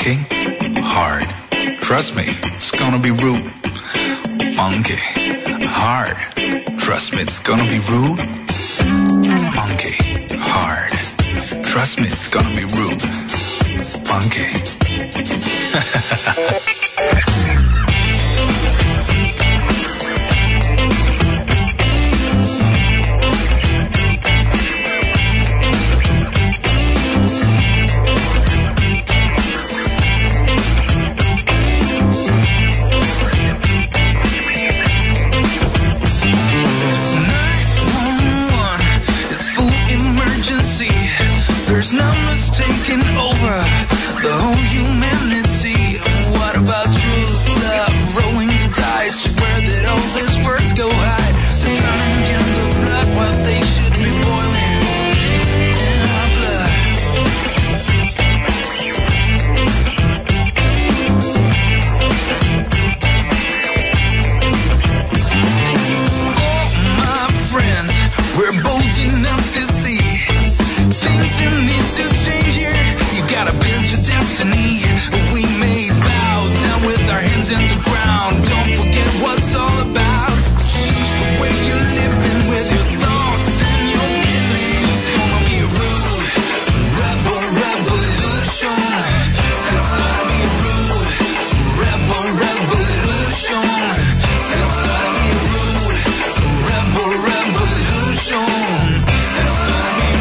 funky, hard. Trust me, it's gonna be rude. Funky, hard. Trust me, it's gonna be rude. Funky, hard. Trust me, it's gonna be rude. Funky. There's numbers taking over the whole humanity. What about truth, love, rolling the dice? Where did all these words go hide? They're drowning in the blood what they should be boiling in our blood. Oh, my friends, we're bold enough to see things you need to change here. You gotta build your destiny. We may bow down with our hands in the ground. Don't forget what's all about. Choose the way you're living with your thoughts and your feelings. Gonna be rude, rebel revolution. It's gonna be rude, rebel revolution. It's gonna be rude, rebel revolution. It's gonna be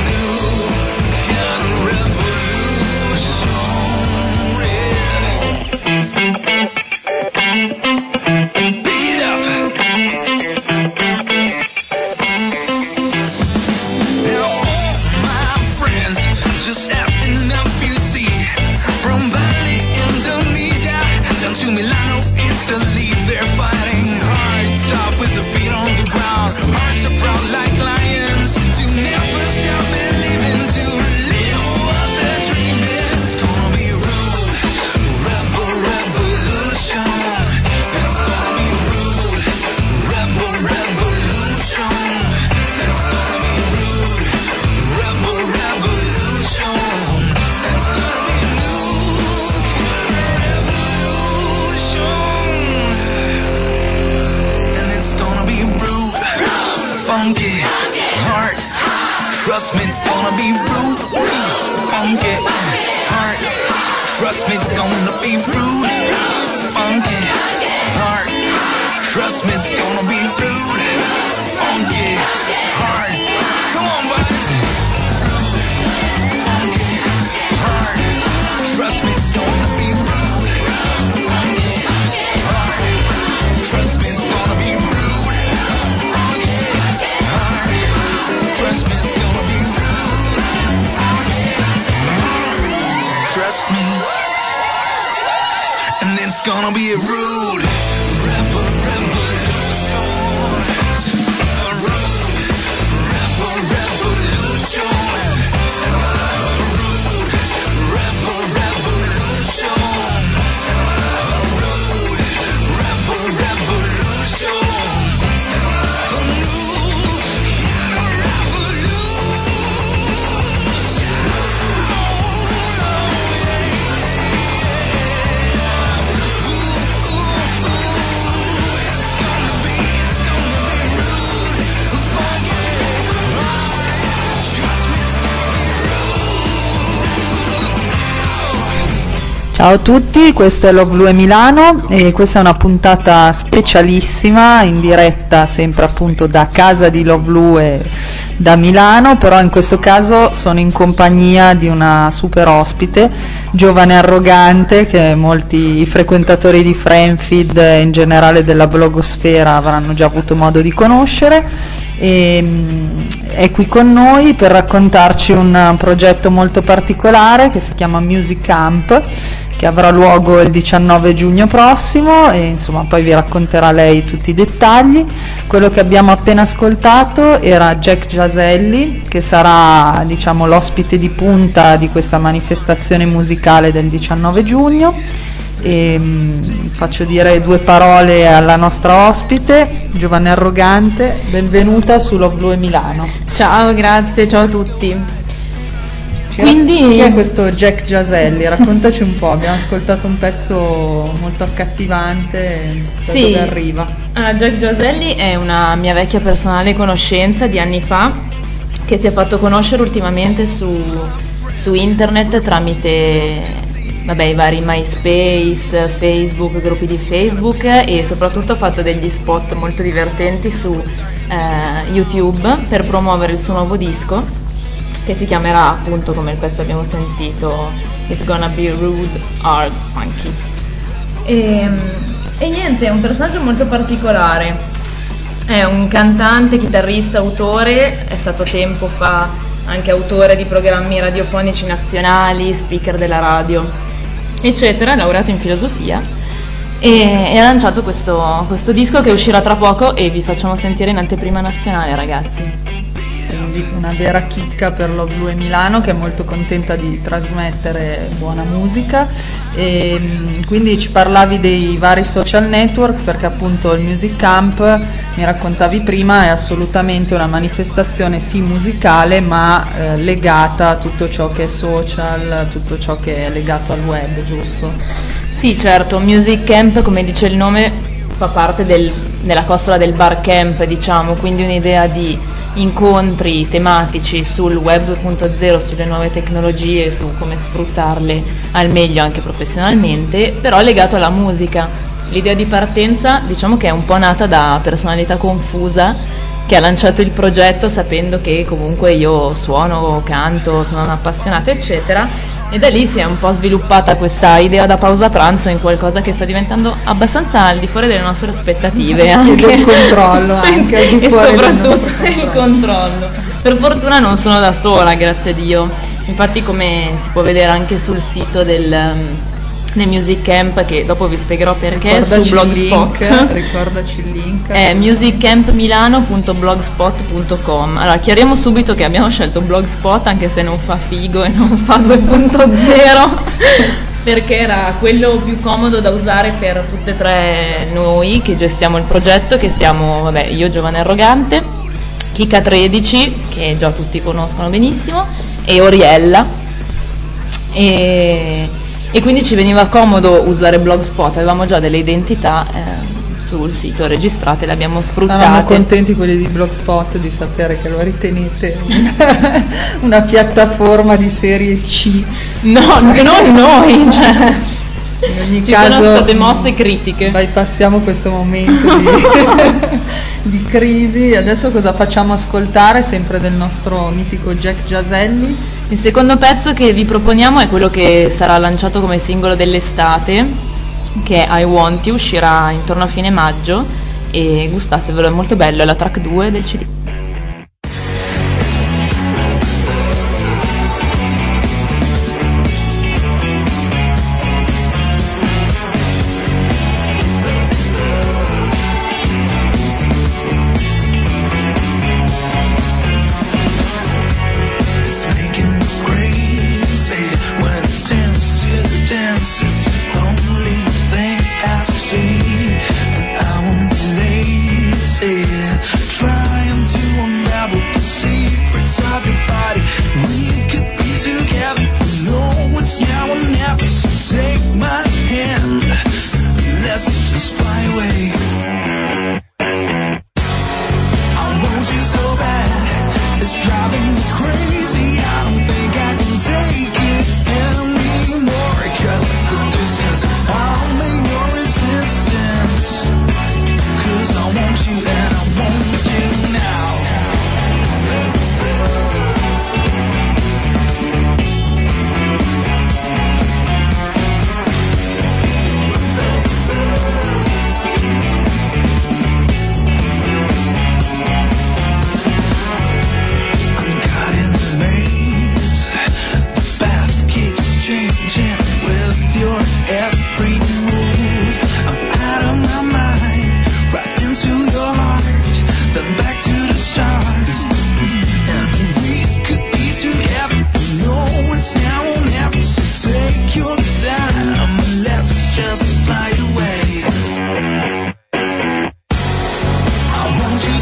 funky, hard. Trust me, it's gonna be rude. Funky, hard. Trust me, it's gonna be rude. Funky, hard. Trust me, it's gonna be rude. Funky, hard. Come on, boys. Funky, hard. Trust me, it's gonna be rude. Funky, hard. Trust me, it's gonna be rude. Trust me, it's gonna be rude. Trust me, and it's gonna be rude. Rebel revolution. Rude. Rebel revolution. Rude. Rebel revolution. Rude. Rebel revolution. Ciao a tutti, questo è Love Blue Milano e questa è una puntata specialissima in diretta sempre appunto da casa di Love Blue da Milano, però in questo caso sono in compagnia di una super ospite, giovane arrogante, che molti frequentatori di Framefield e in generale della blogosfera avranno già avuto modo di conoscere, e è qui con noi per raccontarci un progetto molto particolare che si chiama Music Camp, che avrà luogo il 19 giugno prossimo, e insomma poi vi racconterà lei tutti i dettagli. Quello che abbiamo appena ascoltato era Jack Jaselli, che sarà, diciamo, l'ospite di punta di questa manifestazione musicale del 19 giugno. E faccio dire due parole alla nostra ospite, giovane arrogante, benvenuta su Love Blue Milano. Ciao, grazie, ciao a tutti. Quindi... Chi è questo Jack Giaselli? Raccontaci un po', abbiamo ascoltato un pezzo molto accattivante, da sì. dove arriva? Jack Giaselli è una mia vecchia personale conoscenza di anni fa, che si è fatto conoscere ultimamente su internet tramite i vari MySpace, Facebook, gruppi di Facebook, e soprattutto ha fatto degli spot molto divertenti su YouTube per promuovere il suo nuovo disco, che si chiamerà appunto, come il pezzo abbiamo sentito, It's Gonna Be Rude, Hard, Funky. E niente, è un personaggio molto particolare, è un cantante, chitarrista, autore, è stato tempo fa anche autore di programmi radiofonici nazionali, speaker della radio, eccetera, laureato in filosofia, e ha lanciato questo disco che uscirà tra poco e vi facciamo sentire in anteprima nazionale, ragazzi. Quindi una vera chicca per Love Blue e Milano, che è molto contenta di trasmettere buona musica. E quindi ci parlavi dei vari social network, perché appunto il Music Camp, mi raccontavi prima, è assolutamente una manifestazione sì musicale, ma legata a tutto ciò che è social, tutto ciò che è legato al web, giusto? Sì, certo, Music Camp, come dice il nome, fa parte della costola del bar camp, diciamo, quindi un'idea di incontri tematici sul web 2.0, sulle nuove tecnologie, su come sfruttarle al meglio anche professionalmente, però legato alla musica. L'idea di partenza, diciamo che è un po' nata da personalità confusa, che ha lanciato il progetto sapendo che comunque io suono, canto, sono un'appassionata, eccetera, e da lì si è un po' sviluppata questa idea da pausa pranzo in qualcosa che sta diventando abbastanza al di fuori delle nostre aspettative, anche del controllo, anche al di fuori e soprattutto il controllo. Per fortuna non sono da sola, grazie a Dio. Infatti, come si può vedere anche sul sito del Music Camp, che dopo vi spiegherò perché, ricordaci su Blogspot, ricordaci il link, è musiccampmilano.blogspot.com. Allora, chiariamo subito che abbiamo scelto Blogspot anche se non fa figo e non fa 2.0 perché era quello più comodo da usare per tutte e tre noi che gestiamo il progetto, che siamo, io Giovanna Arrogante, Kika 13, che già tutti conoscono benissimo, e Oriella, e quindi ci veniva comodo usare Blogspot, avevamo già delle identità sul sito registrate, le abbiamo sfruttate. Eravamo contenti quelli di Blogspot di sapere che lo ritenete una piattaforma di serie C. No, non noi, cioè. In ogni ci caso sono state mosse critiche. Bypassiamo questo momento di crisi. Adesso cosa facciamo ascoltare, sempre del nostro mitico Jack Giaselli? Il secondo pezzo che vi proponiamo è quello che sarà lanciato come singolo dell'estate, che è I Want You, uscirà intorno a fine maggio, e gustatevelo, è molto bello, è la track 2 del CD.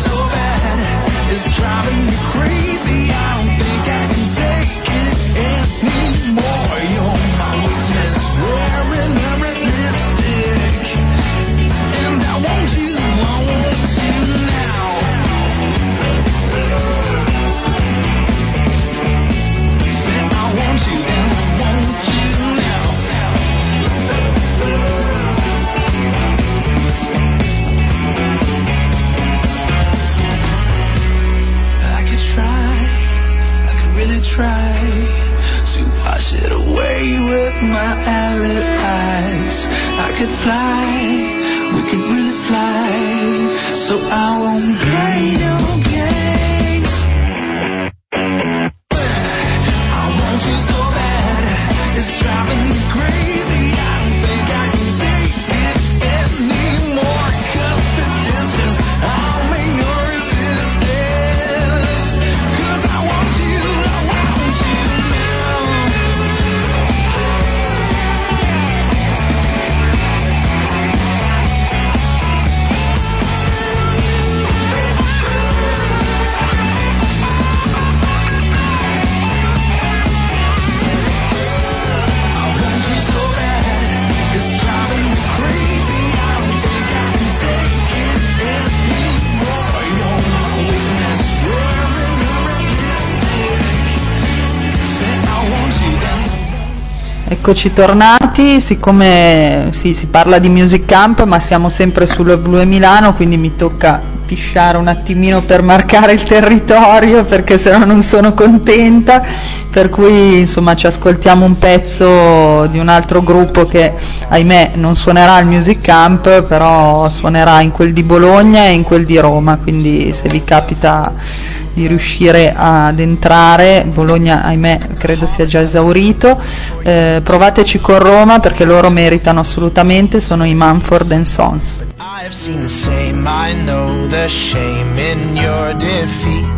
It's driving me crazy. I don't think I can take it anymore. with my allies. I could fly, we could really fly, so I won't play your game. I want you so bad, it's driving me crazy. I don't think I can take it anymore. Cut the distance, I'll make no resistance, 'cause I want you now. Eccoci tornati, siccome sì, si parla di Music Camp ma siamo sempre su Love Blue Milano, quindi mi tocca pisciare un attimino per marcare il territorio, perché sennò non sono contenta, per cui insomma ci ascoltiamo un pezzo di un altro gruppo che ahimè non suonerà al Music Camp, però suonerà in quel di Bologna e in quel di Roma, quindi se vi capita di riuscire ad entrare, Bologna ahimè credo sia già esaurito, provateci con Roma perché loro meritano assolutamente, sono i Mumford & Sons. I've seen the same, I know the shame in your defeat,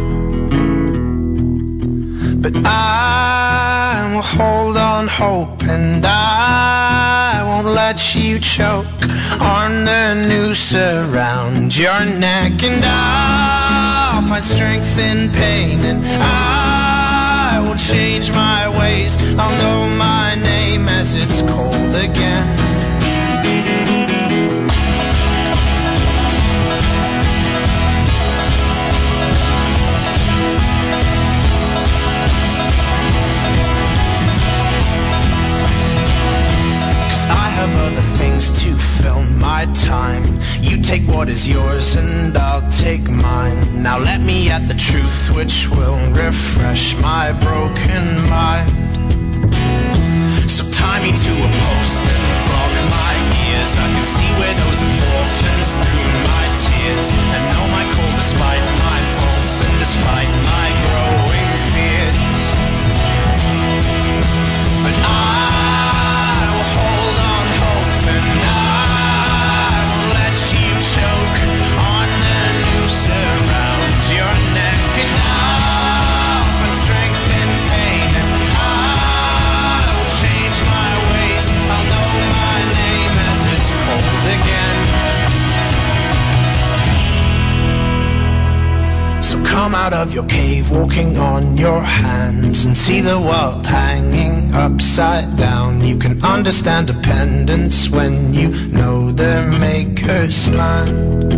but I will hold on hope and I won't let you choke on the noose around your neck, and I'll find strength in pain and I will change my ways. I'll know my name as it's cold again. Other things to fill my time. You take what is yours and I'll take mine. Now let me at the truth which will refresh my broken mind. So tie me to a post and block my ears. I can see where those endorphins through my tears, and know my cold despite my faults and despite my growing fears. But come out of your cave, walking on your hands, and see the world hanging upside down. You can understand dependence when you know the maker's land.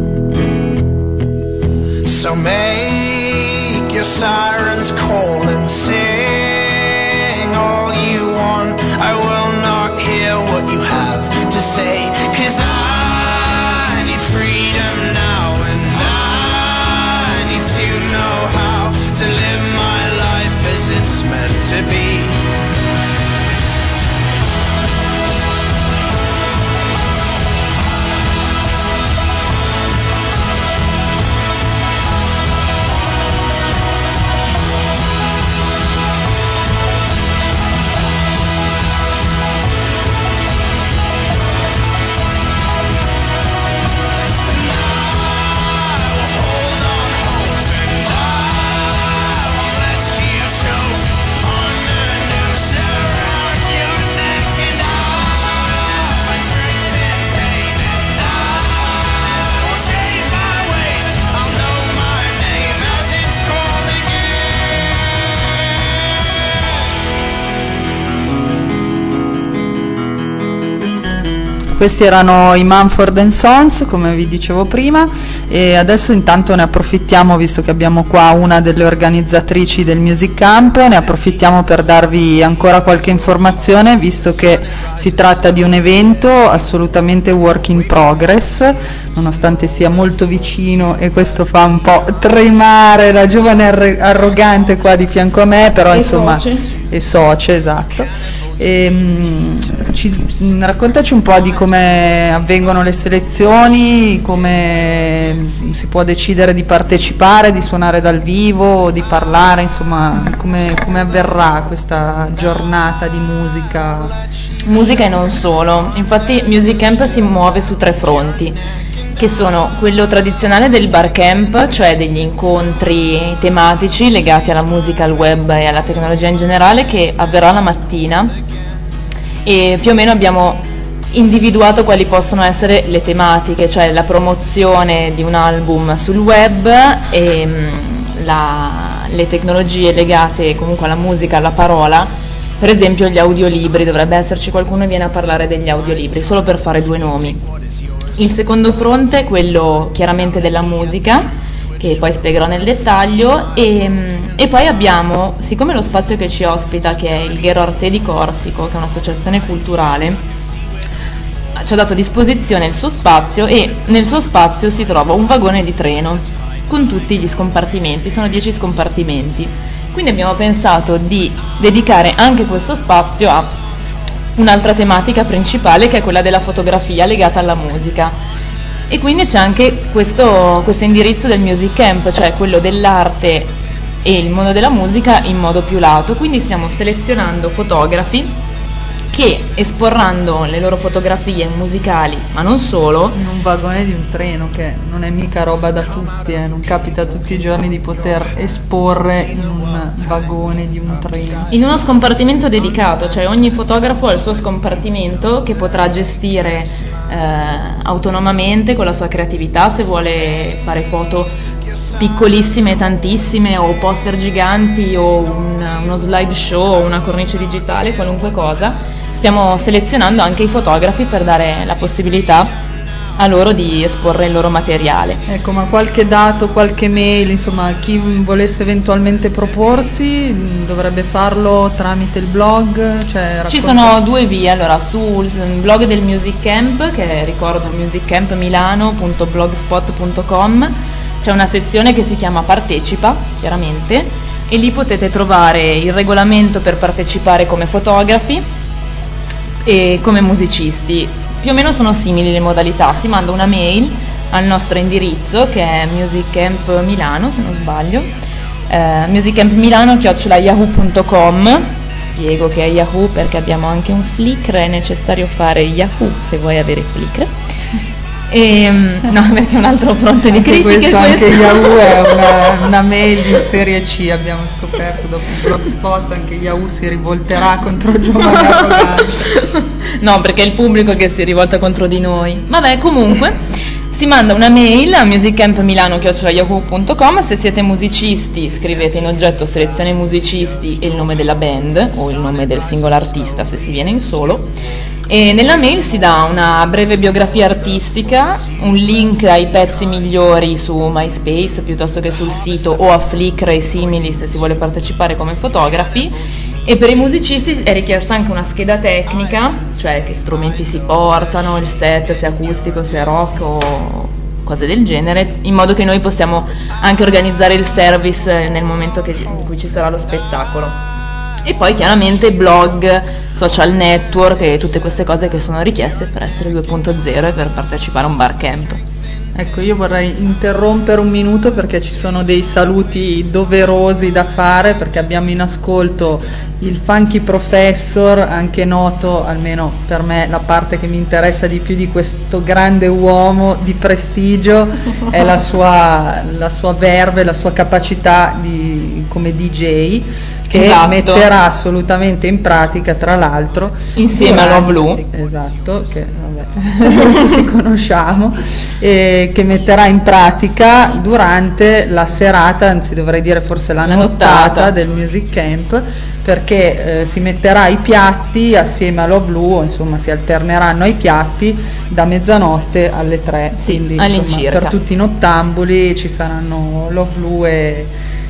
So make your sirens call and sing all you want. I will not hear what you have to say, 'cause I need freedom now, and I need to know how to live my life as it's meant to be. Questi erano i Mumford & Sons, come vi dicevo prima, e adesso intanto ne approfittiamo, visto che abbiamo qua una delle organizzatrici del Music Camp, ne approfittiamo per darvi ancora qualche informazione, visto che si tratta di un evento assolutamente work in progress, nonostante sia molto vicino, e questo fa un po' tremare la giovane arrogante qua di fianco a me, però insomma è socia, esatto. Raccontaci un po' di come avvengono le selezioni, come si può decidere di partecipare, di suonare dal vivo, di parlare, insomma, come avverrà questa giornata di musica. Musica e non solo, infatti Music Camp si muove su 3 fronti, che sono quello tradizionale del bar camp, cioè degli incontri tematici legati alla musica, al web e alla tecnologia in generale, che avverrà la mattina, e più o meno abbiamo individuato quali possono essere le tematiche, cioè la promozione di un album sul web e le tecnologie legate comunque alla musica, alla parola. Per esempio gli audiolibri, dovrebbe esserci qualcuno che viene a parlare degli audiolibri, solo per fare 2 nomi. Il secondo fronte è quello chiaramente della musica, che poi spiegherò nel dettaglio, e poi abbiamo, siccome lo spazio che ci ospita, che è il Ghero Arte di Corsico, che è un'associazione culturale, ci ha dato a disposizione il suo spazio, e nel suo spazio si trova un vagone di treno con tutti gli scompartimenti, sono 10 scompartimenti. Quindi abbiamo pensato di dedicare anche questo spazio a un'altra tematica principale, che è quella della fotografia legata alla musica, e quindi c'è anche questo indirizzo del Music Camp, cioè quello dell'arte e il mondo della musica in modo più lato. Quindi stiamo selezionando fotografi che esporranno le loro fotografie musicali, ma non solo, in un vagone di un treno, che non è mica roba da tutti, non capita tutti i giorni di poter esporre in un vagone di un treno. In uno scompartimento dedicato, cioè ogni fotografo ha il suo scompartimento che potrà gestire autonomamente con la sua creatività, se vuole fare foto piccolissime, tantissime, o poster giganti, o uno slideshow, o una cornice digitale, qualunque cosa. Stiamo selezionando anche i fotografi per dare la possibilità a loro di esporre il loro materiale. Ecco, ma qualche dato, qualche mail, insomma, chi volesse eventualmente proporsi dovrebbe farlo tramite il blog? Cioè, ci sono 2 vie. Allora, sul blog del Music Camp, che ricordo musiccampmilano.blogspot.com, c'è una sezione che si chiama Partecipa, chiaramente, e lì potete trovare il regolamento per partecipare come fotografi e come musicisti. Più o meno sono simili le modalità, si manda una mail al nostro indirizzo, che è Music Camp Milano, se non sbaglio, musiccampmilano@yahoo.com. Spiego che è Yahoo perché abbiamo anche un Flickr, è necessario fare Yahoo se vuoi avere Flickr. No, perché è un altro fronte di critiche. Anche Yahoo è una mail di serie C, abbiamo scoperto dopo il Blogspot. Anche Yahoo si rivolterà contro giovani arroganti. No, perché è il pubblico che si rivolta contro di noi. Vabbè, comunque si manda una mail a musiccampmilano@yahoo.com. Se siete musicisti, scrivete in oggetto selezione musicisti e il nome della band o il nome del singolo artista se si viene in solo. E nella mail si dà una breve biografia artistica, un link ai pezzi migliori su MySpace piuttosto che sul sito, o a Flickr e simili se si vuole partecipare come fotografi. E per i musicisti è richiesta anche una scheda tecnica, cioè che strumenti si portano, il set, se è acustico, se è rock o cose del genere, in modo che noi possiamo anche organizzare il service nel momento in cui ci sarà lo spettacolo. E poi chiaramente blog, social network e tutte queste cose che sono richieste per essere 2.0 e per partecipare a un bar camp. Ecco, io vorrei interrompere un minuto perché ci sono dei saluti doverosi da fare, perché abbiamo in ascolto il Funky Professor, anche noto, almeno per me, la parte che mi interessa di più di questo grande uomo di prestigio è la sua verve, la sua capacità come DJ, che esatto, metterà assolutamente in pratica, tra l'altro, insieme a Love Blue, esatto, che vabbè, tutti conosciamo, che metterà in pratica durante la serata, anzi dovrei dire forse la nottata del Music Camp, perché si metterà i piatti assieme a Love Blue, insomma si alterneranno ai piatti da mezzanotte alle 3, sì, quindi all'incirca. Per tutti i nottambuli ci saranno Love Blue e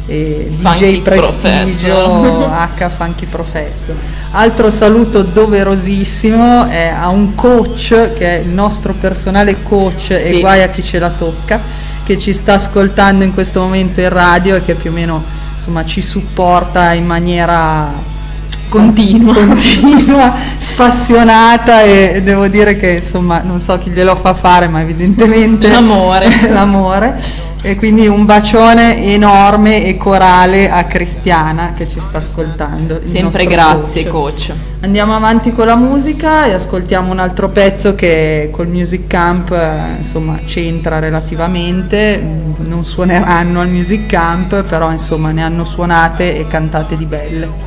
DJ Funky Prestigio H Funky Professor. Altro saluto doverosissimo è a un coach, che è il nostro personale coach, sì, e guai a chi ce la tocca, che ci sta ascoltando in questo momento in radio e che più o meno, insomma, ci supporta in maniera continua, spassionata, e devo dire che insomma non so chi glielo fa fare, ma evidentemente l'amore. E quindi un bacione enorme e corale a Cristiana che ci sta ascoltando. Sempre grazie coach. Andiamo avanti con la musica e ascoltiamo un altro pezzo che col Music Camp insomma c'entra relativamente. Non suoneranno al Music Camp, però insomma ne hanno suonate e cantate di belle.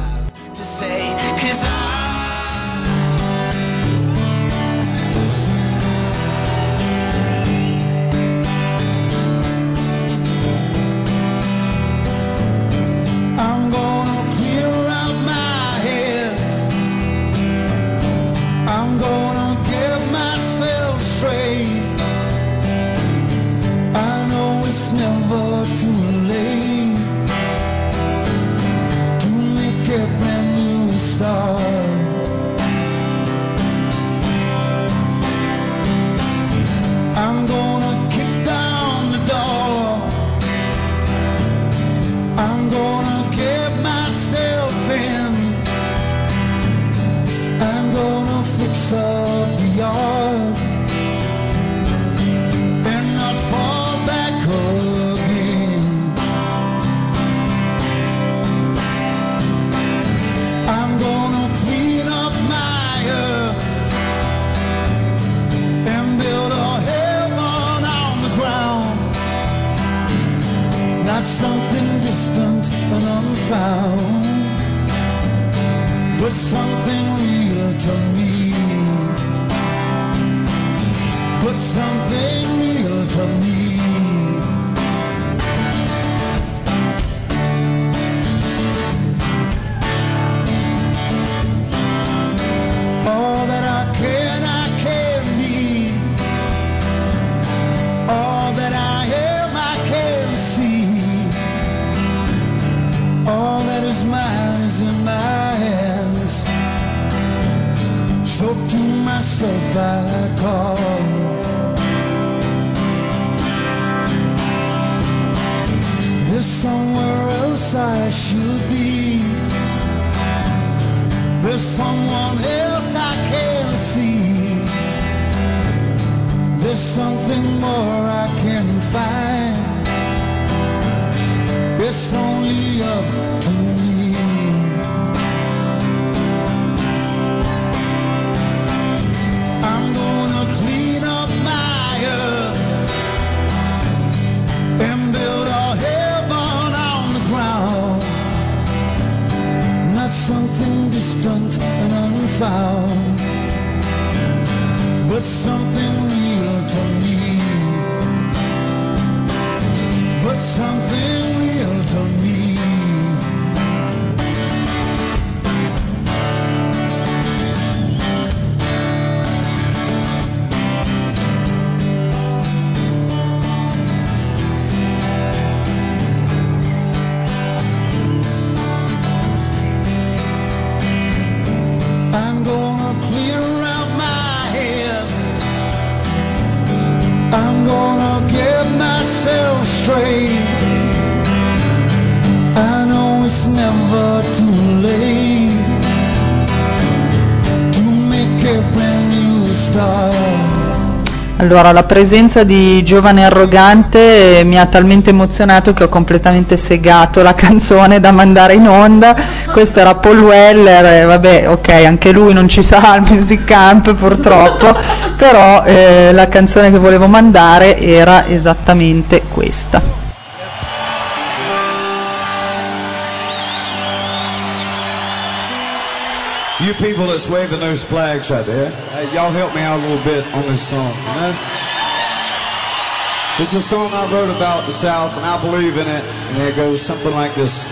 Allora, la presenza di Giovane Arrogante mi ha talmente emozionato che ho completamente segato la canzone da mandare in onda. Questo era Paul Weller, vabbè, ok, anche lui non ci sarà al Music Camp purtroppo, però la canzone che volevo mandare era esattamente questa. You people that's waving those flags right there, hey, y'all help me out a little bit on this song, you know? This is a song I wrote about the South, and I believe in it, and it goes something like this.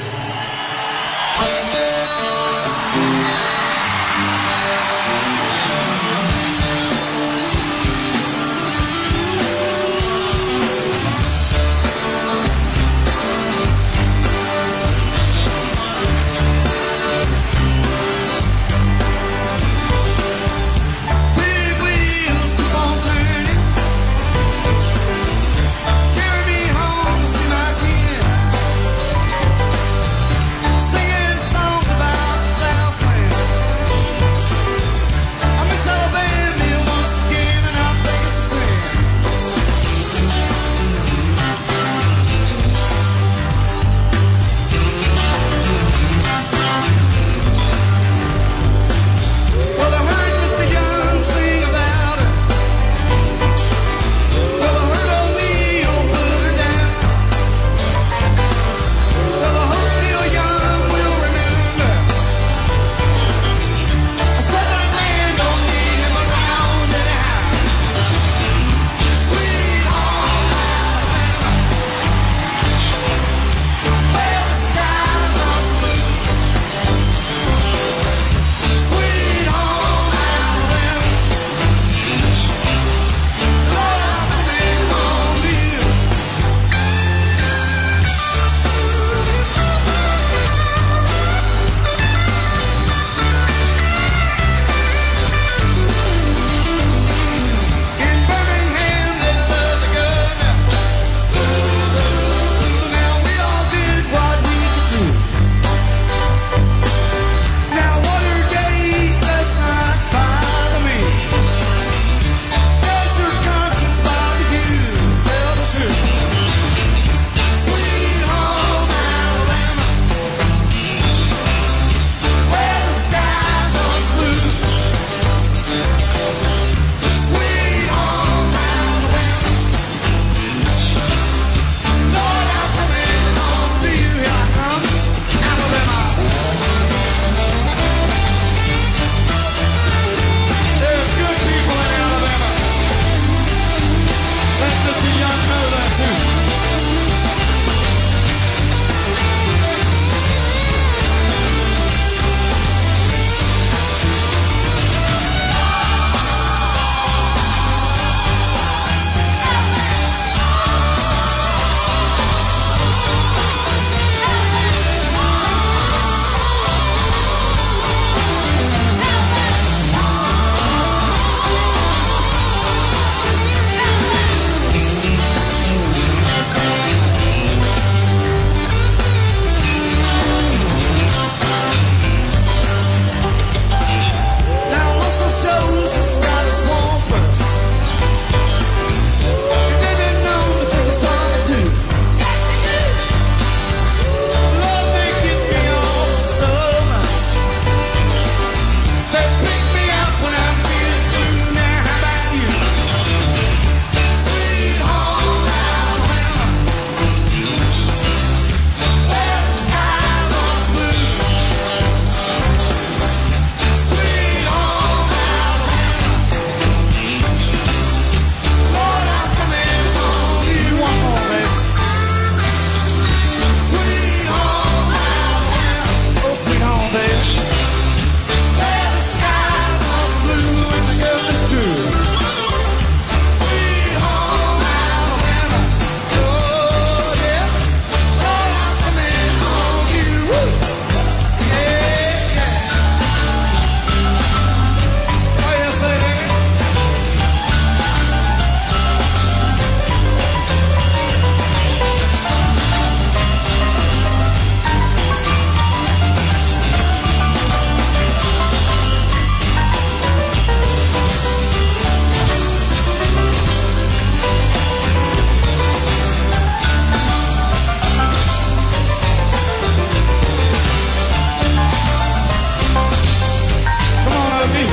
of me.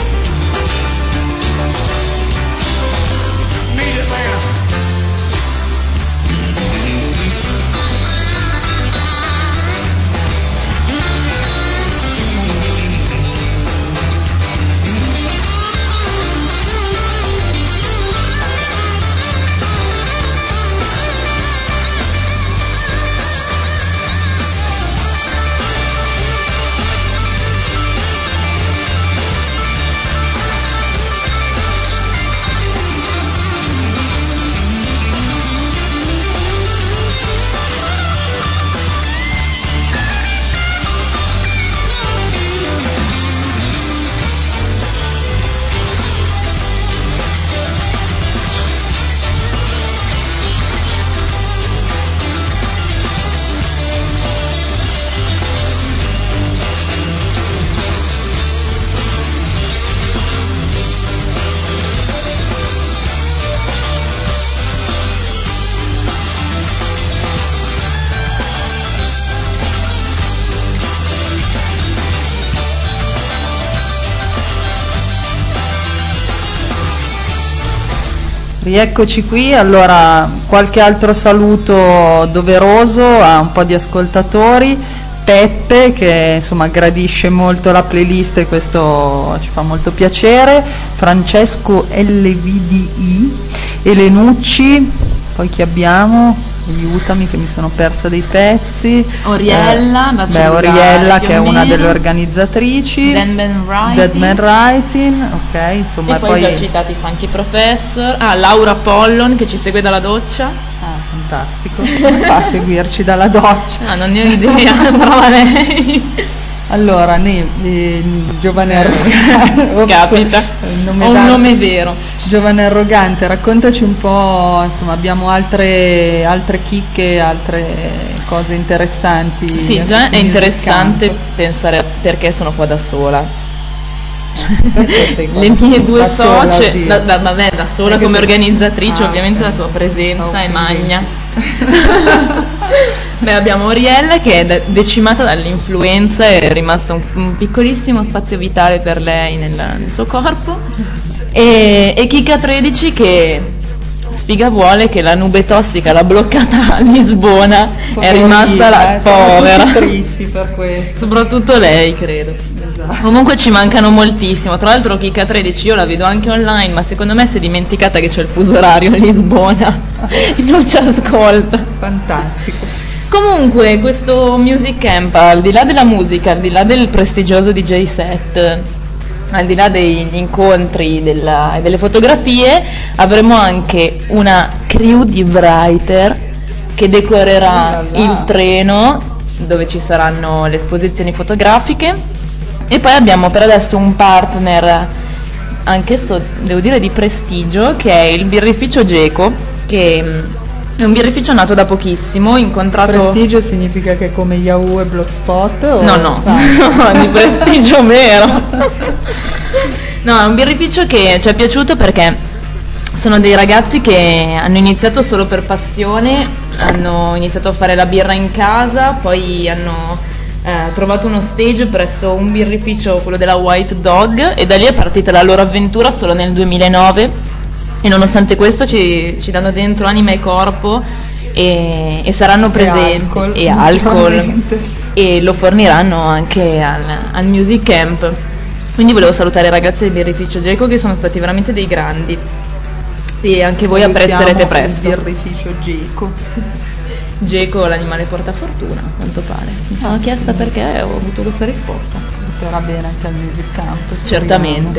Meet Atlanta. Rieccoci qui, allora qualche altro saluto doveroso a un po' di ascoltatori. Peppe che insomma gradisce molto la playlist e questo ci fa molto piacere, Francesco LVDI, Elenucci, poi chi abbiamo? Aiutami che mi sono persa dei pezzi. Oriella, da cellulare, Oriella che è una meno. delle organizzatrici. Dead Man Writing, ok, insomma E poi già citati Funky Professor, Laura Pollon che ci segue dalla doccia. fantastico, come fa a seguirci dalla doccia? Non ne ho idea, brava lei. Allora, giovane arrogante, Capita, ho un nome vero. Giovane arrogante, raccontaci un po', insomma, abbiamo altre chicche, altre cose interessanti. Sì, già è interessante pensare perché sono qua da sola. Le mie due socie, vabbè, da sola perché come sei... organizzatrice, ovviamente okay. La tua presenza è magna. Beh, abbiamo Oriella che è decimata dall'influenza, è rimasto un piccolissimo spazio vitale per lei nel suo corpo, e Kika 13 che sfiga vuole che la nube tossica l'ha bloccata a Lisbona, è rimasta povera, tristi per questo, soprattutto lei credo. Esatto. Comunque ci mancano moltissimo, tra l'altro Kika 13 io la vedo anche online, ma secondo me si è dimenticata che c'è il fuso orario a Lisbona e non ci ascolta. Fantastico. Comunque questo Music Camp, al di là della musica, al di là del prestigioso DJ set, al di là degli incontri e delle fotografie, avremo anche una crew di writer che decorerà il treno dove ci saranno le esposizioni fotografiche, e poi abbiamo per adesso un partner anch'esso devo dire di prestigio, che è il birrificio Geco, che è un birrificio nato da pochissimo, incontrato... Prestigio significa che è come Yahoo e Blogspot? O... No, di prestigio vero. No, è un birrificio che ci è piaciuto perché sono dei ragazzi che hanno iniziato solo per passione, hanno iniziato a fare la birra in casa, poi hanno trovato uno stage presso un birrificio, quello della White Dog, e da lì è partita la loro avventura solo nel 2009. E nonostante questo ci danno dentro anima e corpo e saranno presenti e alcol e lo forniranno anche al Music Camp. Quindi volevo salutare i ragazzi del birrificio Geco che sono stati veramente dei grandi e anche voi apprezzerete presto. Il birrificio Geco. Geco l'animale porta fortuna, a quanto pare. Mi sono chiesta perché ho avuto questa risposta. Porterà bene anche al Music Camp, speriamo. Certamente.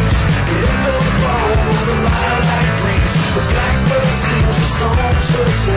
Songs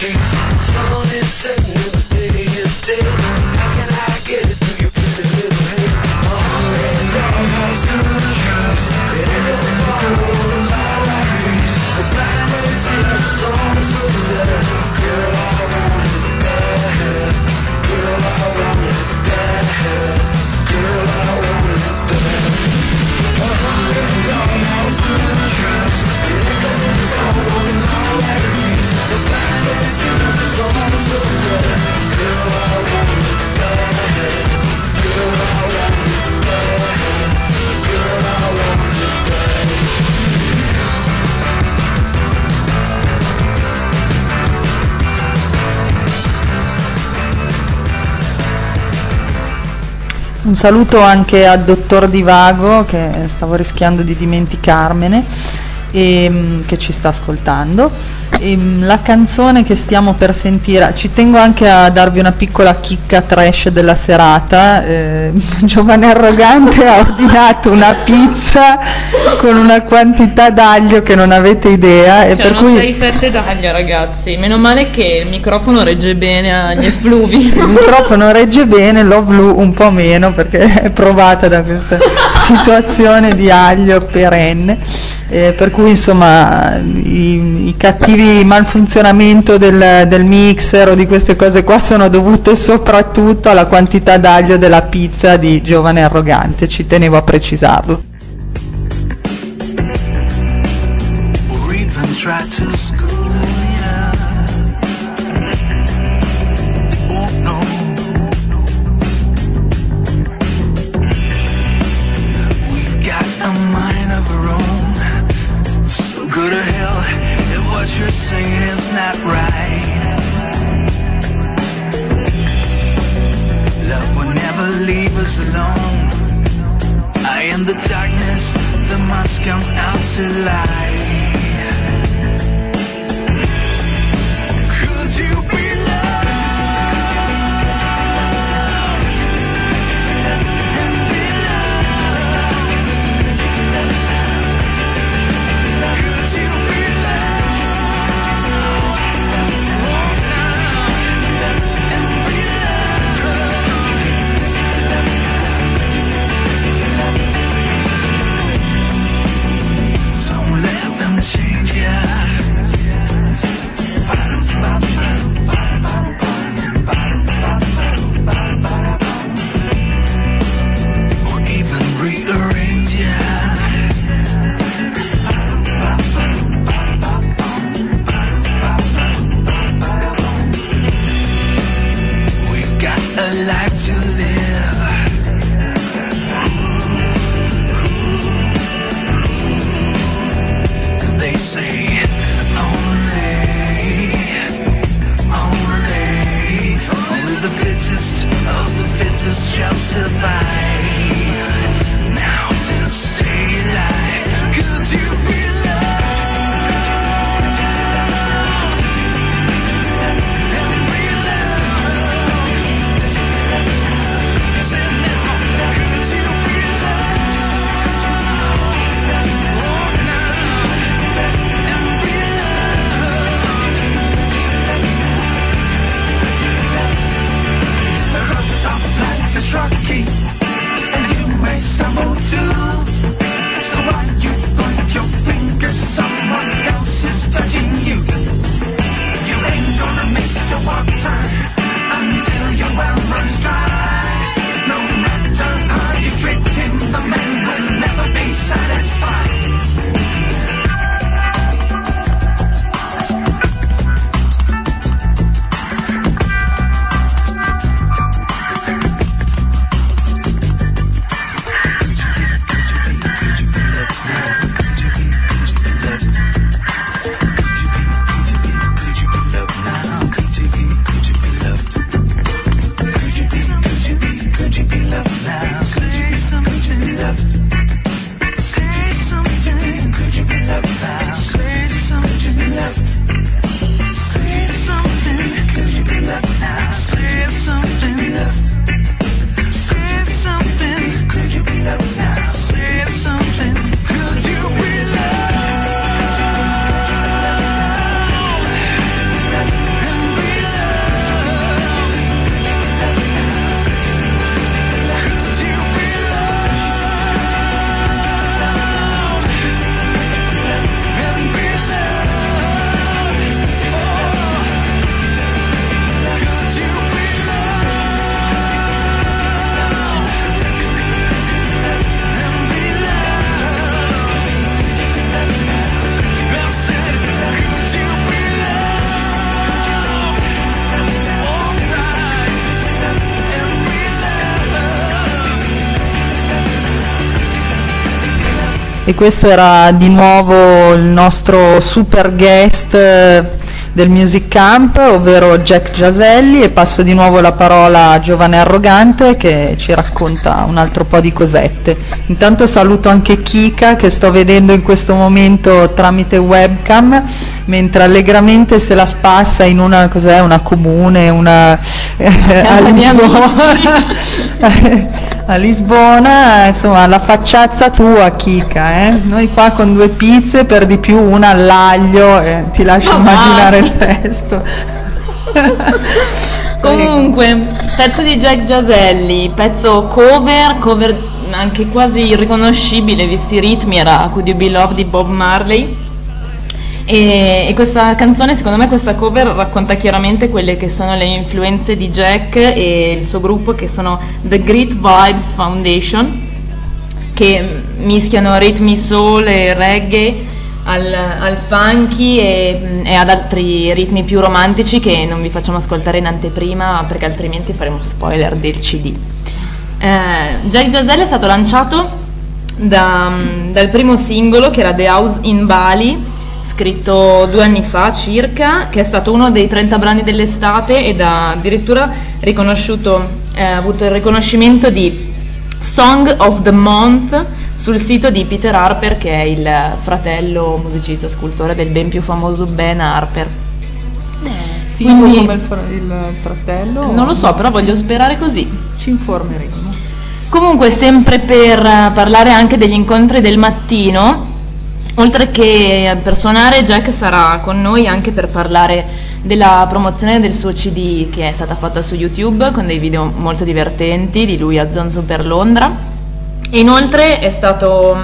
Un saluto anche al dottor Divago, che stavo rischiando di dimenticarmene, che ci sta ascoltando. La canzone che stiamo per sentire, ci tengo anche a darvi una piccola chicca trash della serata. Giovane Arrogante ha ordinato una pizza con una quantità d'aglio che non avete idea, e per cui 6 fette d'aglio, ragazzi. Meno male che il microfono regge bene agli effluvi. il microfono regge bene, l'Ovlu un po' meno, perché è provata da questa situazione di aglio perenne, per cui insomma i cattivi malfunzionamento del mixer o di queste cose qua sono dovute soprattutto alla quantità d'aglio della pizza di Giovane Arrogante, ci tenevo a precisarlo. What you're saying is not right. Love will never leave us alone. I am the darkness that must come out to light. Could you be loved and be loved? Could you be change ya. Or even rearrange ya. We've got a life to live. They say only the fittest of the fittest shall survive. Now to stay alive, could you be loved and be loved? Say now, could you be rocky, e questo era di nuovo il nostro super guest del Music Camp, ovvero Jack Giaselli, e passo di nuovo la parola a Giovane Arrogante che ci racconta un altro po' di cosette. Intanto saluto anche Kika che sto vedendo in questo momento tramite webcam, mentre allegramente se la spassa in una, cos'è, una comune, una a Lisbona. A Lisbona, insomma, la facciazza tua, Kika, Noi qua con 2 pizze, per di più una all'aglio, ti lascio immaginare il resto. Comunque, pezzo di Jack Giaselli, pezzo cover anche quasi irriconoscibile visti i ritmi, era Could You Be Loved di Bob Marley. E questa canzone, secondo me, questa cover racconta chiaramente quelle che sono le influenze di Jack e il suo gruppo, che sono The Great Vibes Foundation, che mischiano ritmi soul e reggae al funky e ad altri ritmi più romantici che non vi facciamo ascoltare in anteprima perché altrimenti faremo spoiler del CD. Jack Giaselli è stato lanciato dal primo singolo, che era The House in Bali, scritto 2 anni fa circa, che è stato uno dei 30 brani dell'estate ed ha addirittura avuto il riconoscimento di Song of the Month sul sito di Peter Harper, che è il fratello musicista scultore del ben più famoso Ben Harper. Quindi, come il fratello? Non lo so, però voglio sperare così. Ci informeremo. Comunque, sempre per parlare anche degli incontri del mattino, oltre che per suonare, Jack sarà con noi anche per parlare della promozione del suo CD che è stata fatta su YouTube con dei video molto divertenti di lui a zonzo per Londra. Inoltre è stato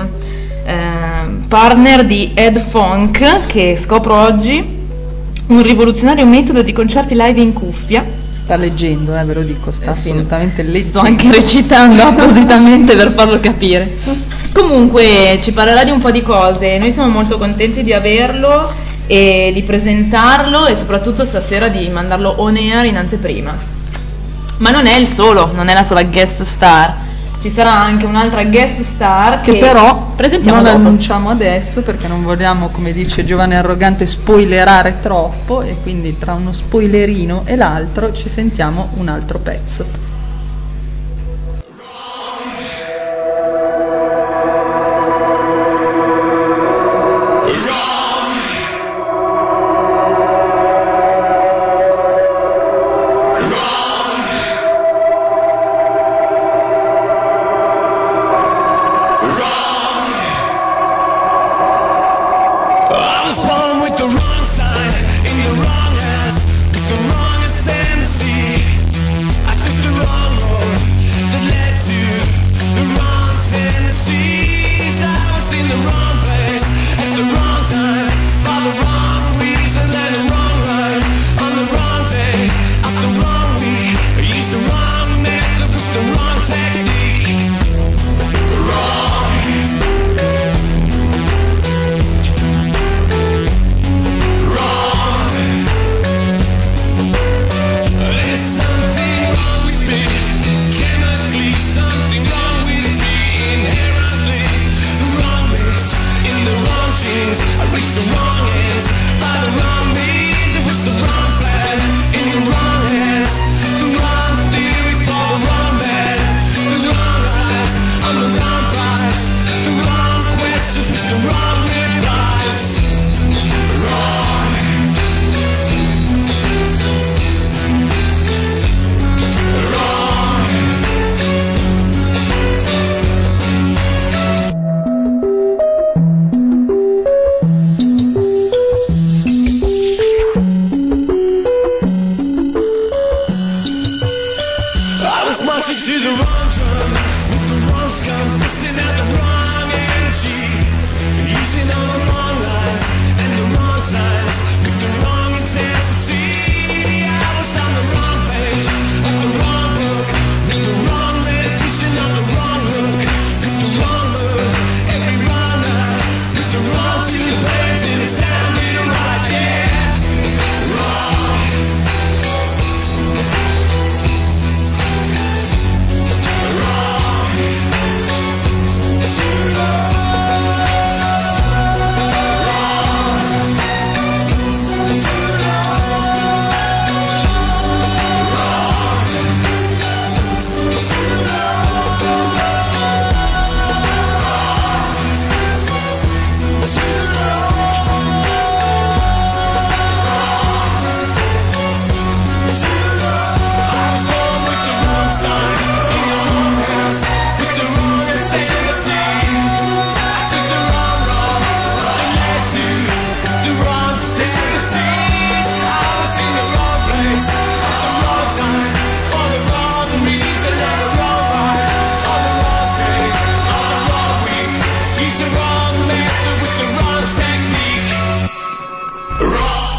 partner di Ed Funk, che scopro oggi, un rivoluzionario metodo di concerti live in cuffia. Sta leggendo, ve lo dico, sta assolutamente leggendo. Sto anche recitando appositamente per farlo capire. Comunque ci parlerà di un po' di cose, noi siamo molto contenti di averlo e di presentarlo e soprattutto stasera di mandarlo on air in anteprima. Ma non è il solo, non è la sola guest star. Ci sarà anche un'altra guest star che però presentiamo non dopo. Annunciamo adesso perché non vogliamo, come dice Giovane Arrogante, spoilerare troppo, e quindi tra uno spoilerino e l'altro ci sentiamo un altro pezzo.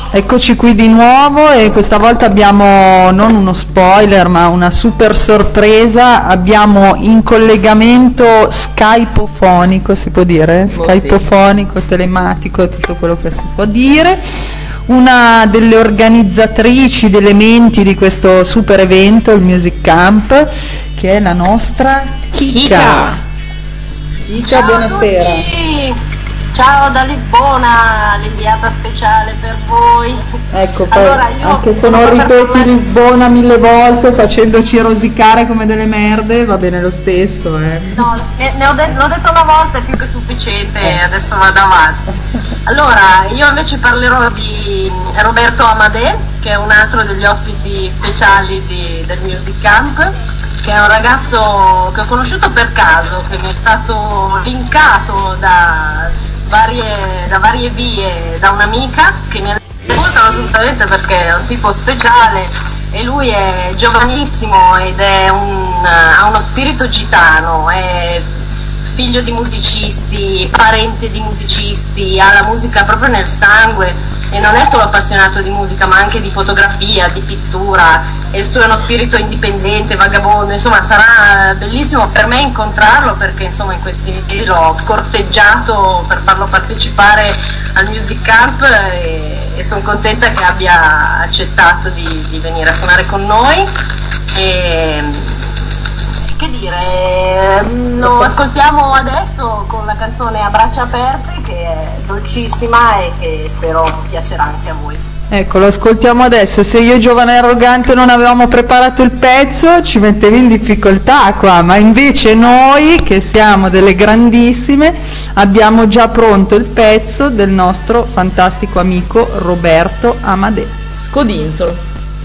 Eccoci qui di nuovo e questa volta abbiamo non uno spoiler ma una super sorpresa, abbiamo in collegamento skypofonico, si può dire? Skypofonico, telematico, tutto quello che si può dire, una delle organizzatrici, delle menti di questo super evento, il Music Camp, che è la nostra Kika. Kika, buonasera. Ciao da Lisbona, l'inviata speciale per voi. Ecco, poi allora, anche se non ripeti Lisbona 1000 volte facendoci rosicare come delle merde, va bene lo stesso. No, l'ho detto una volta, è più che sufficiente, adesso vado avanti. Allora, io invece parlerò di Roberto Amadè, che è un altro degli ospiti speciali del Music Camp, che è un ragazzo che ho conosciuto per caso, che mi è stato linkato da varie vie da un'amica che mi ha detto assolutamente perché è un tipo speciale e lui è giovanissimo ed ha uno spirito gitano, è figlio di musicisti, parente di musicisti, ha la musica proprio nel sangue e non è solo appassionato di musica ma anche di fotografia, di pittura, e il suo è uno spirito indipendente, vagabondo, insomma sarà bellissimo per me incontrarlo perché insomma in questi mesi l'ho corteggiato per farlo partecipare al Music Camp e sono contenta che abbia accettato di venire a suonare con noi. Che dire, lo ascoltiamo adesso con la canzone A braccia aperte che è dolcissima e che spero piacerà anche a voi. Ecco, lo ascoltiamo adesso. Se io giovane e arrogante non avevamo preparato il pezzo ci mettevi in difficoltà qua, ma invece noi che siamo delle grandissime abbiamo già pronto il pezzo del nostro fantastico amico Roberto Amadè. Scodinzolo.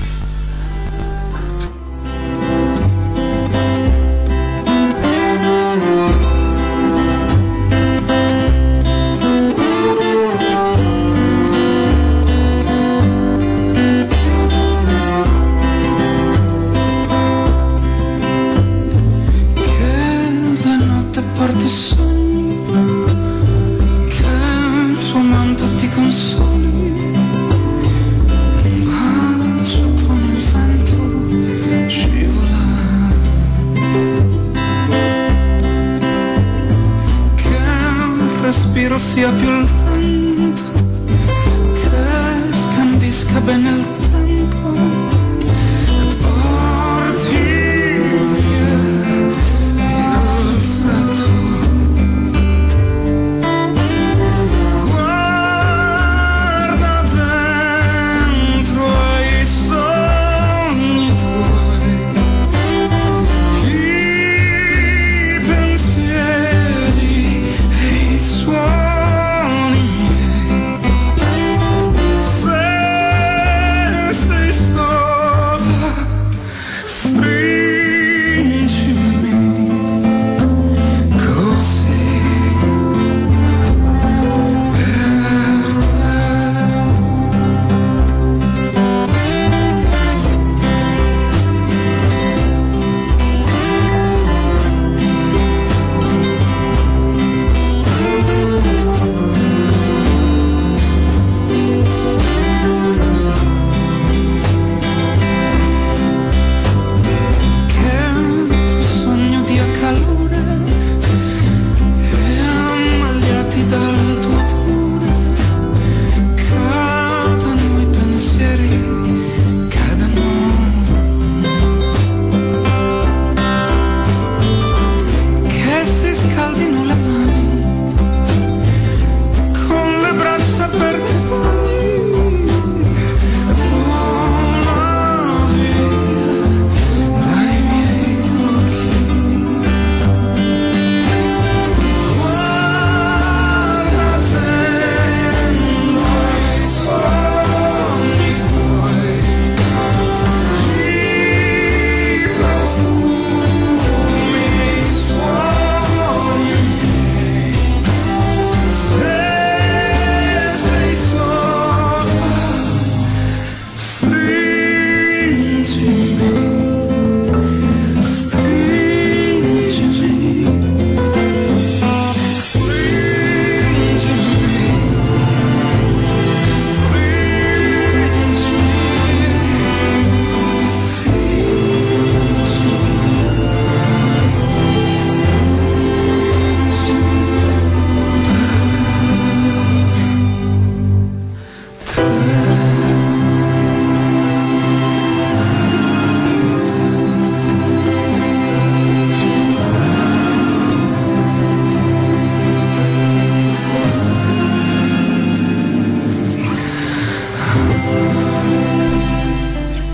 Sia più lento, che scandisca bene il tempo e porti via il freddo. Guarda dentro ai sogni tuoi, i pensieri e i suoni.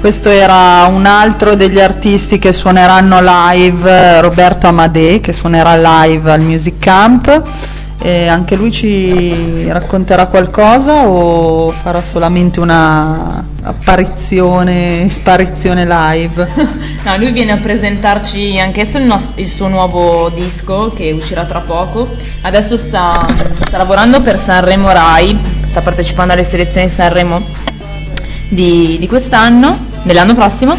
Questo era un altro degli artisti che suoneranno live, Roberto Amadè, che suonerà live al Music Camp. E anche lui ci racconterà qualcosa o farà solamente una sparizione live? No, lui viene a presentarci anch'esso il suo nuovo disco che uscirà tra poco. Adesso sta lavorando per Sanremo Rai, sta partecipando alle selezioni Sanremo di quest'anno, dell'anno prossimo,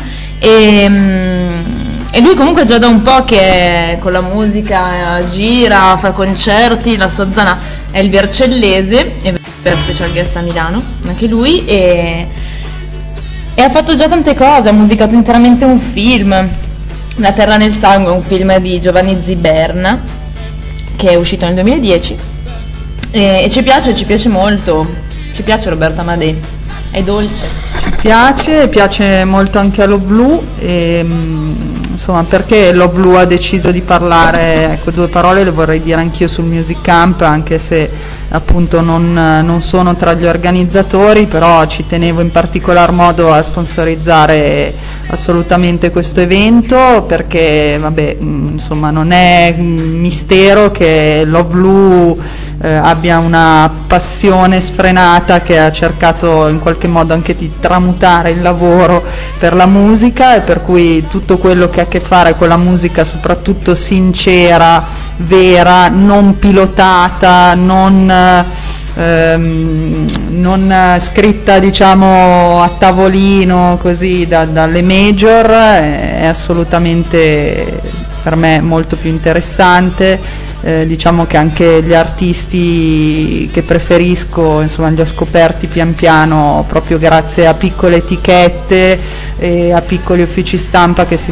e lui comunque già da un po' che con la musica gira, fa concerti, la sua zona è il Vercellese, è per special guest a Milano, anche lui, e ha fatto già tante cose, ha musicato interamente un film, La terra nel sangue, un film di Giovanni Ziberna, che è uscito nel 2010, e ci piace molto, ci piace Roberto Amadè, è dolce. Piace molto anche a Love Blue, e insomma, perché Love Blue ha deciso di parlare, ecco, 2 parole le vorrei dire anch'io sul Music Camp, anche se appunto non sono tra gli organizzatori, però ci tenevo in particolar modo a sponsorizzare assolutamente questo evento, perché vabbè, insomma, non è mistero che Love Blue abbia una passione sfrenata, che ha cercato in qualche modo anche di tramutare il lavoro per la musica, e per cui tutto quello che ha a che fare con la musica, soprattutto sincera, vera, non pilotata, non scritta diciamo a tavolino così dalle major, è assolutamente per me molto più interessante. Diciamo che anche gli artisti che preferisco, insomma, li ho scoperti pian piano proprio grazie a piccole etichette e a piccoli uffici stampa che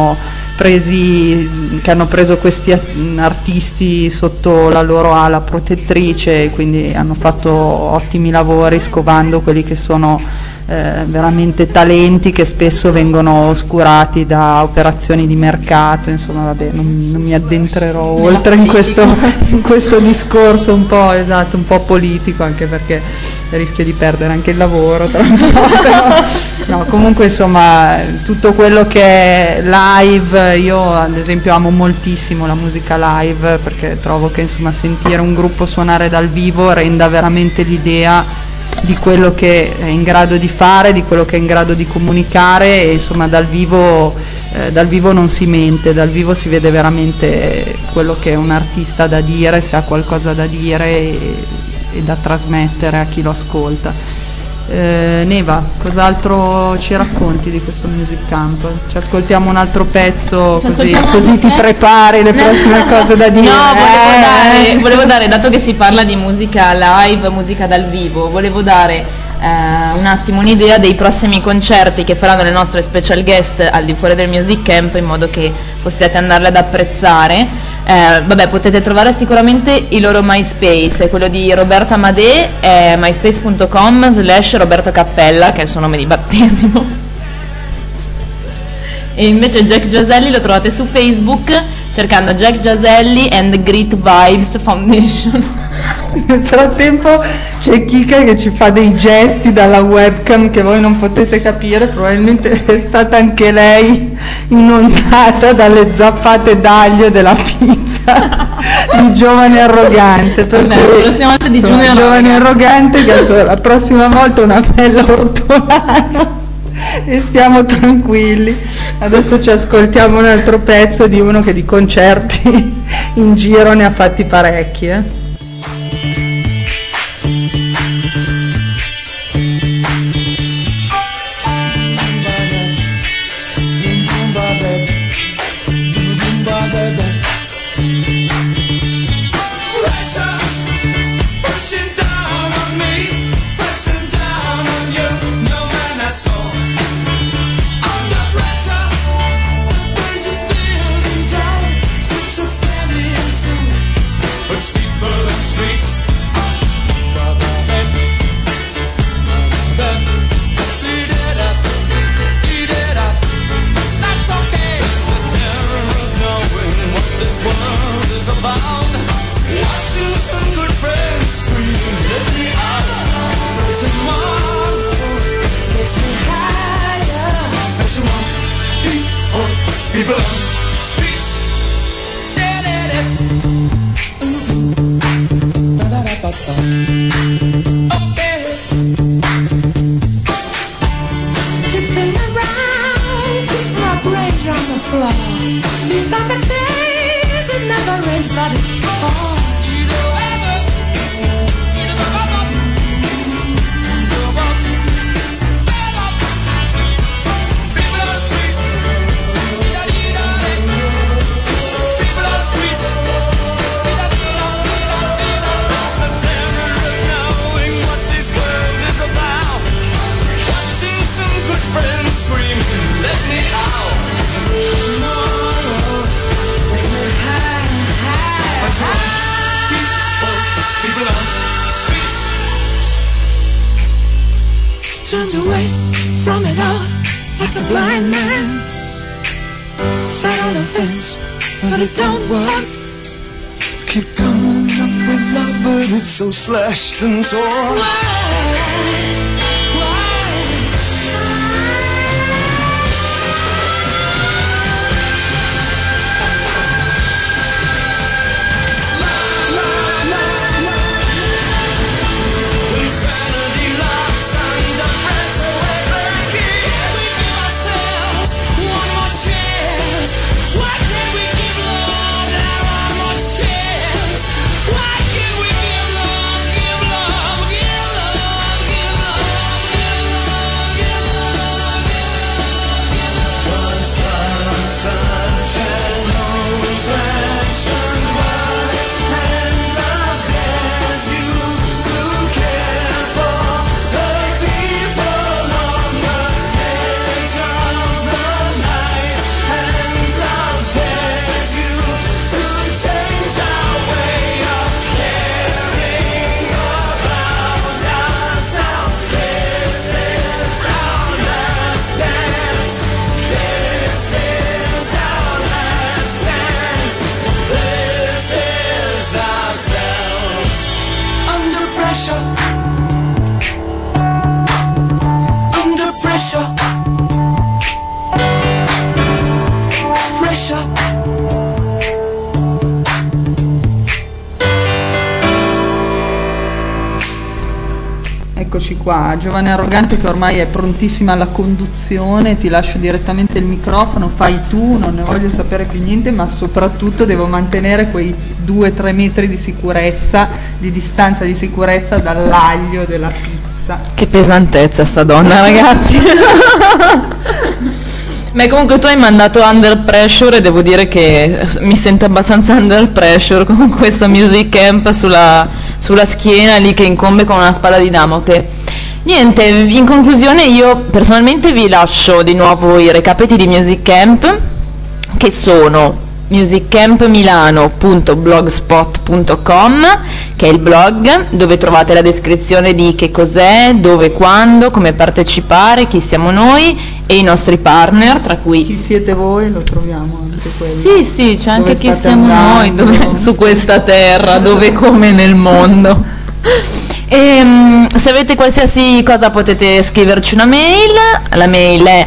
che hanno preso questi artisti sotto la loro ala protettrice, e quindi hanno fatto ottimi lavori scovando quelli che sono veramente talenti che spesso vengono oscurati da operazioni di mercato. Insomma, vabbè, non mi addentrerò oltre in questo discorso un po' politico, anche perché rischio di perdere anche il lavoro tra un po', però, no, comunque insomma, tutto quello che è live, io ad esempio amo moltissimo la musica live, perché trovo che insomma sentire un gruppo suonare dal vivo renda veramente l'idea di quello che è in grado di fare, di quello che è in grado di comunicare, e insomma dal vivo non si mente, dal vivo si vede veramente quello che è un artista da dire, se ha qualcosa da dire e da trasmettere a chi lo ascolta. Neva, cos'altro ci racconti di questo Music Camp? Ci ascoltiamo un altro pezzo, così ti prepari le prossime cose da dire. No, volevo dare, dato che si parla di musica live, musica dal vivo, volevo dare un attimo un'idea dei prossimi concerti che faranno le nostre special guest al di fuori del Music Camp, in modo che possiate andarle ad apprezzare. Potete trovare sicuramente il loro MySpace, quello di Roberto Amadè è myspace.com/Roberto Cappella, che è il suo nome di battesimo, e invece Jack Giaselli lo trovate su Facebook cercando Jack Giaselli and Great Vibes Foundation. Nel frattempo c'è Kika che ci fa dei gesti dalla webcam che voi non potete capire, probabilmente è stata anche lei inondata dalle zappate d'aglio della pizza di Giovane Arrogante, per cui Giovane Arrogante, cazzo, la prossima volta una bella ortolano e stiamo tranquilli. Adesso ci ascoltiamo un altro pezzo di uno che di concerti in giro ne ha fatti parecchi, But steeper than streets people on the streets. Okay. Tipping around, keep my brains on the floor. These are the days it never rains, but it falls. Turned away from it all like a blind man. Sat on the fence, but it don't work. Keep coming up with love, but it's so slashed and torn. Eccoci qua, Giovane Arrogante che ormai è prontissima alla conduzione, ti lascio direttamente il microfono, fai tu, non ne voglio sapere più niente, ma soprattutto devo mantenere quei 2-3 metri di sicurezza, di distanza di sicurezza dall'aglio della pizza. Che pesantezza sta donna, ragazzi. Ma comunque tu hai mandato Under Pressure e devo dire che mi sento abbastanza under pressure con questo music camp sulla schiena lì che incombe con una spada di Damocle. Niente, in conclusione io personalmente vi lascio di nuovo i recapiti di Music Camp, che sono musiccampmilano.blogspot.com, che è il blog dove trovate la descrizione di che cos'è, dove, quando, come partecipare, chi siamo noi e i nostri partner, tra cui Chi siete voi, lo troviamo anche quello. sì, c'è anche Dove chi state siamo andando? noi, su questa terra, dove come nel mondo. E, se avete qualsiasi cosa potete scriverci una mail, la mail è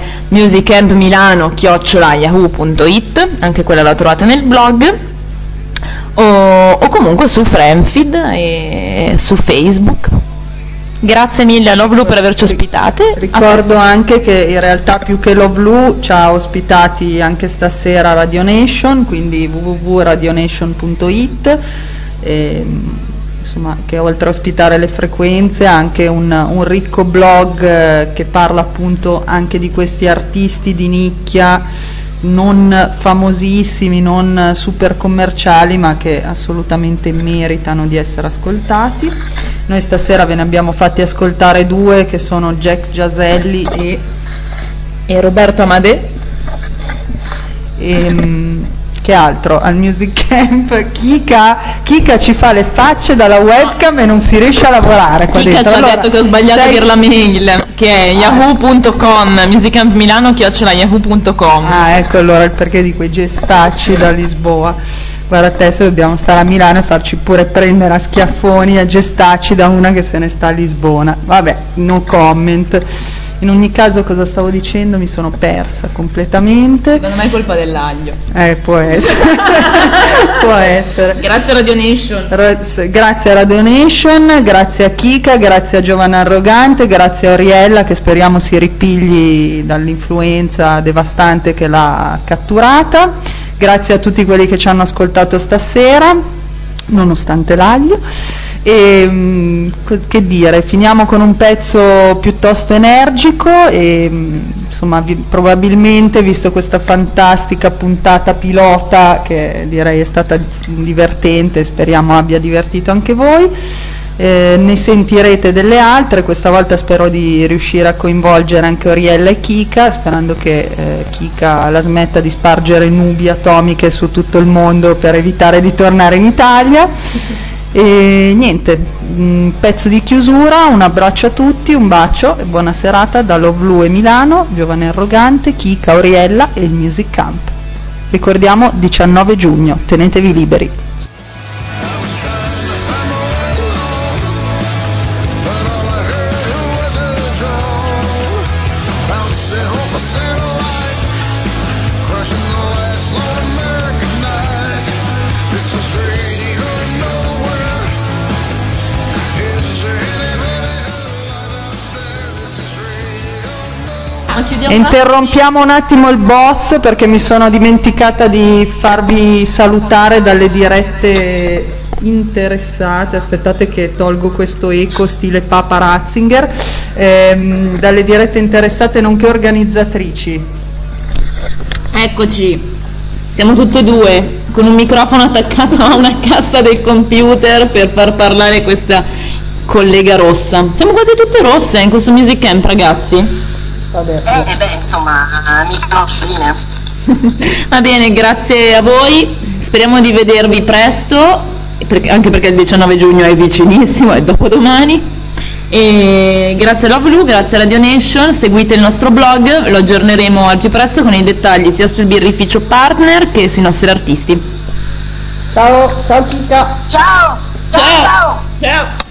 musiccampmilano@yahoo.it, anche quella la trovate nel blog, o comunque su Friendfeed e su Facebook. Grazie mille a Lovlu per averci ospitate. Ricordo anche che in realtà più che Lovlu ci ha ospitati anche stasera Radio Nation, quindi www.radionation.it, insomma, che oltre a ospitare le frequenze ha anche un ricco blog che parla appunto anche di questi artisti di nicchia non famosissimi, non super commerciali, ma che assolutamente meritano di essere ascoltati. Noi stasera ve ne abbiamo fatti ascoltare due, che sono Jack Giaselli e Roberto Amadè. Che altro? Al Music Camp Kika ci fa le facce dalla webcam e non si riesce a lavorare qua Kika dentro. ci ha detto che ho sbagliato a dire la mail, che è yahoo.com, musiccampmilano@yahoo.com. Ah, ecco allora il perché di quei gestacci da Lisboa. Guarda te, se dobbiamo stare a Milano e farci pure prendere a schiaffoni, a gestacci da una che se ne sta a Lisbona. Vabbè, no comment. In ogni caso, cosa stavo dicendo? Mi sono persa completamente. Secondo me è colpa dell'aglio. Può essere. Può essere. Grazie a Radio Nation. Grazie a Radio Nation, grazie a Kika, grazie a Giovanna Arrogante, grazie a Oriella che speriamo si ripigli dall'influenza devastante che l'ha catturata. Grazie a tutti quelli che ci hanno ascoltato stasera, nonostante l'aglio. E che dire, finiamo con un pezzo piuttosto energico e insomma probabilmente, visto questa fantastica puntata pilota che direi è stata divertente, speriamo abbia divertito anche voi, ne sentirete delle altre. Questa volta spero di riuscire a coinvolgere anche Oriella e Kika, sperando che Kika la smetta di spargere nubi atomiche su tutto il mondo per evitare di tornare in Italia. E niente, un pezzo di chiusura, un abbraccio a tutti, un bacio e buona serata da Love Blue e Milano, Giovane Arrogante, Kika, Oriella e il Music Camp. Ricordiamo 19 giugno, tenetevi liberi. Interrompiamo un attimo il boss perché mi sono dimenticata di farvi salutare dalle dirette interessate. Aspettate che tolgo questo eco stile Papa Ratzinger, dalle dirette interessate nonché organizzatrici. Eccoci, siamo tutte e due con un microfono attaccato a una cassa del computer per far parlare questa collega rossa. Siamo quasi tutte rosse in questo Music Camp, ragazzi. Insomma, microfine. Va bene, grazie a voi, speriamo di vedervi presto, anche perché il 19 giugno è vicinissimo, è dopodomani. E grazie a Love Blue, grazie a Radio Nation, seguite il nostro blog, lo aggiorneremo al più presto con i dettagli sia sul birrificio partner che sui nostri artisti. Ciao, ciao Kika. Ciao. Ciao. Ciao.